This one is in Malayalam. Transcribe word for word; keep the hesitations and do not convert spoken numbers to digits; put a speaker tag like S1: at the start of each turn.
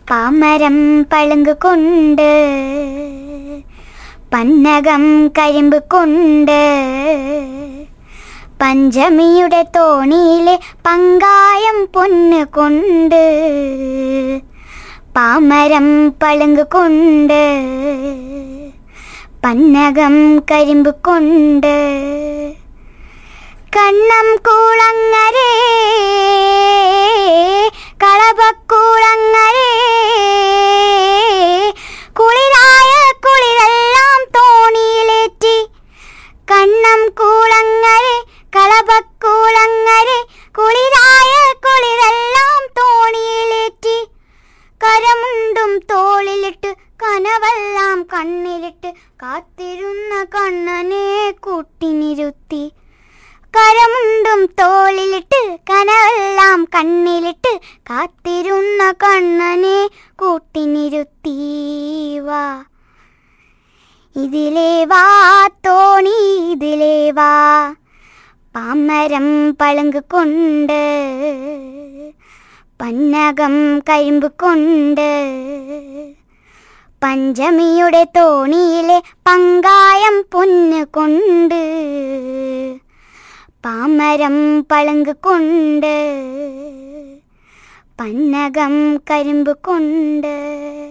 S1: പാമരം പളുങ്ക് കൊണ്ട് പന്നകം കരിമ്പ് കൊണ്ട് പഞ്ചമിയുടെ തോണിയിലെ പങ്കായം പൊന്ന് കൊണ്ട് പാമരം പളുങ്ക് കൊണ്ട് പന്നകം കരിമ്പ് കൊണ്ട് കണ്ണം കൂളങ്ങരേ കളപക്കൂളങ്ങരേ കുളിരായ കുളിരെല്ലാം തോണിയിലേറ്റി കണ്ണം കൂളങ്ങരേ കളപക്കൂളങ്ങരേ കുളിരായ കുളിരെല്ലാം തോണിയിലേറ്റി കരമുണ്ടും തോളിലിട്ട് കനവെല്ലാം കണ്ണിലിട്ട് കാത്തിരുന്ന കണ്ണനെ കൂട്ടിനിരുത്തി കരമുണ്ടും തോളിലിട്ട് കനവെല്ലാം കണ്ണിലിട്ട് കാത്തിരുന്ന കണ്ണനെ കൂട്ടിനിരുത്തി വാ ഇതിലേ വാ തോണി ഇതിലേ വാ പാമരം പളുങ്ക് കൊണ്ട് പന്നകം കരിമ്പ് കൊണ്ട് പഞ്ചമിയുടെ തോണിയിലെ പങ്കായം പൊന്ന് കൊണ്ട് പാമരം പളുങ്ക് കൊണ്ട് പന്നകം കരിമ്പ് കൊണ്ട്